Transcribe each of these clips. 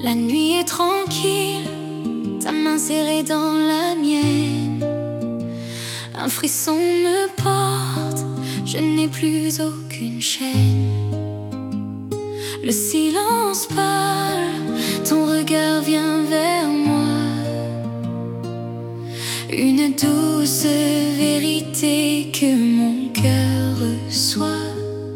La nuit est tranquille, ta main serrée dans la mienne. Un frisson me porte, je n'ai plus aucune chaîne. Le silence parle, ton regard vient vers moi. Une douce vérité que mon cœur reçoit.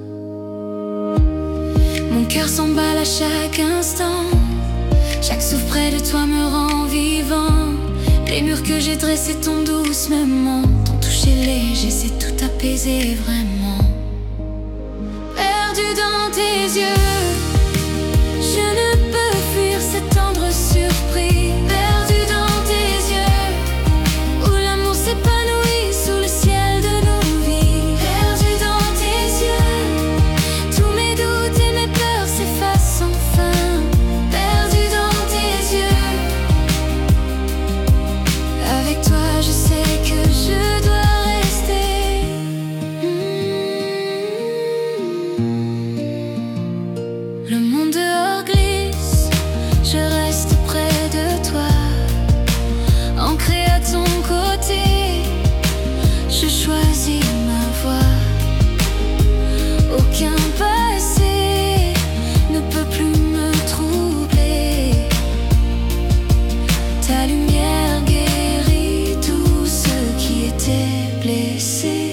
Mon cœur s'emballe à chaque instant. Chaque souffle près de toi me rend vivant. Les murs que j'ai dressés tombent doucement. Ton toucher léger, c'est tout apaisé vraiment. Perdu dans tes yeux, je ne peux fuir cette tendre surprise. Perdu dans tes yeux, où l'amour s'épanouit sous le ciel de nos vies. Perdu dans tes yeux, tous mes doutes et mes peurs s'effacent enfin. Perdu dans tes yeux, avec toi je sais que je dois rester. Le monde dehors glisse, je reste près de toi. Ancré à ton côté, je choisis ma voie. Aucun passé ne peut plus me troubler. Ta lumière guérit tout ce qui était blessé.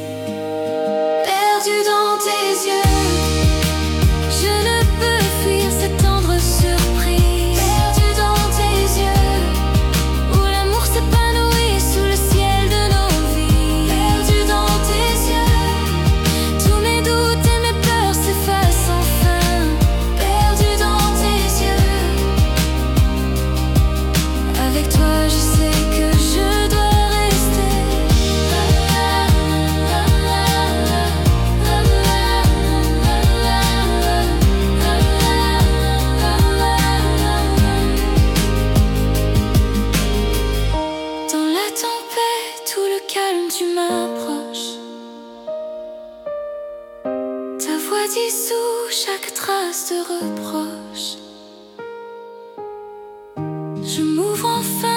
Perdu dans tes yeux, je ne peux fuir cette tendre surprise. Perdu dans tes yeux, où l'amour s'épanouit sous le ciel de nos vies. Perdu dans tes yeux, tous mes doutes et mes peurs s'effacent enfin. Perdu dans tes yeux, avec toi je sais que je dois rester. Dans la tempête ou le calme tu m'approches. Ta voix dissout chaque trace de reproche. Je m'ouvre enfin